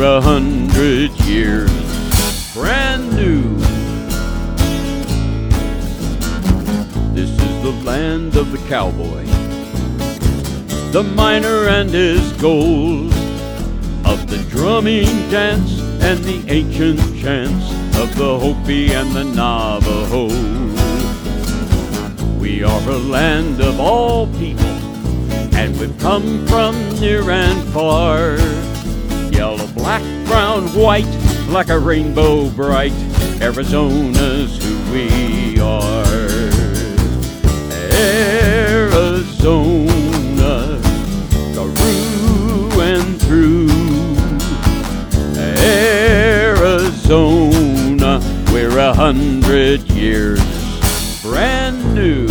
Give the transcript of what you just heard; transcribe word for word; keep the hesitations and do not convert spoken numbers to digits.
we're a hundred years brand new. This is the land of the cowboy, the miner and his gold, of the drumming dance and the ancient chants of the Hopi and the Navajo. We are a land of all people, and we've come from near and far. Yellow, black, brown, white, like a rainbow bright, Arizona's who we are. Arizona, through and through. Arizona, we're a hundred years brand new.